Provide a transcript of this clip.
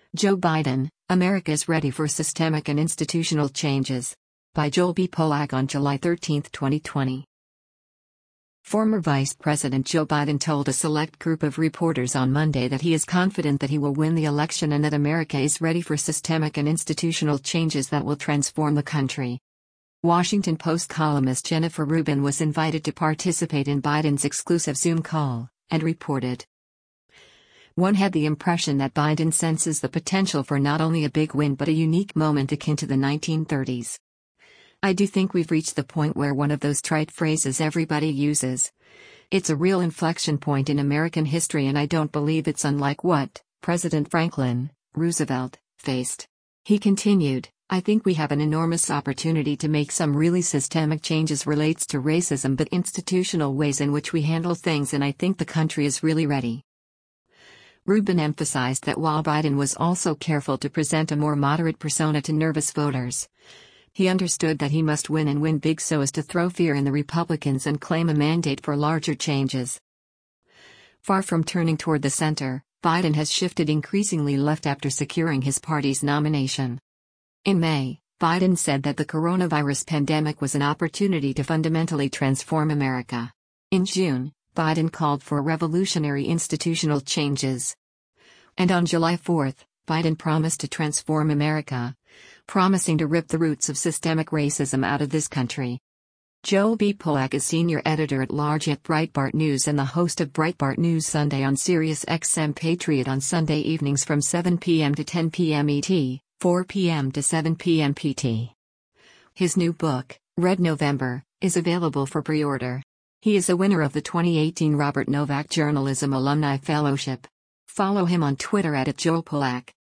Joe Biden, America is ready for systemic and institutional changes. By Joel B. Polak on July 13, 2020. Former Vice President Joe Biden told a select group of reporters on Monday that he is confident that he will win the election and that America is ready for systemic and institutional changes that will transform the country. Washington Post columnist Jennifer Rubin was invited to participate in Biden's exclusive Zoom call, and reported, "One had the impression that Biden senses the potential for not only a big win but a unique moment akin to the 1930s. I do think we've reached the point where one of those trite phrases everybody uses. It's a real inflection point in American history, and I don't believe it's unlike what President Franklin Roosevelt faced." He continued, "I think we have an enormous opportunity to make some really systemic changes relates to racism but institutional ways in which we handle things, and I think the country is really ready." Rubin emphasized that while Biden was also careful to present a more moderate persona to nervous voters, he understood that he must win and win big so as to throw fear in the Republicans and claim a mandate for larger changes. Far from turning toward the center, Biden has shifted increasingly left after securing his party's nomination. In May, Biden said that the coronavirus pandemic was an opportunity to fundamentally transform America. In June, Biden called for revolutionary institutional changes. And on July 4, Biden promised to transform America, promising to rip the roots of systemic racism out of this country. Joel B. Polak is senior editor-at-large at Breitbart News and the host of Breitbart News Sunday on Sirius XM Patriot on Sunday evenings from 7 p.m. to 10 p.m. ET, 4 p.m. to 7 p.m. PT. His new book, Red November, is available for pre-order. He is a winner of the 2018 Robert Novak Journalism Alumni Fellowship. Follow him on Twitter @JoelPolak.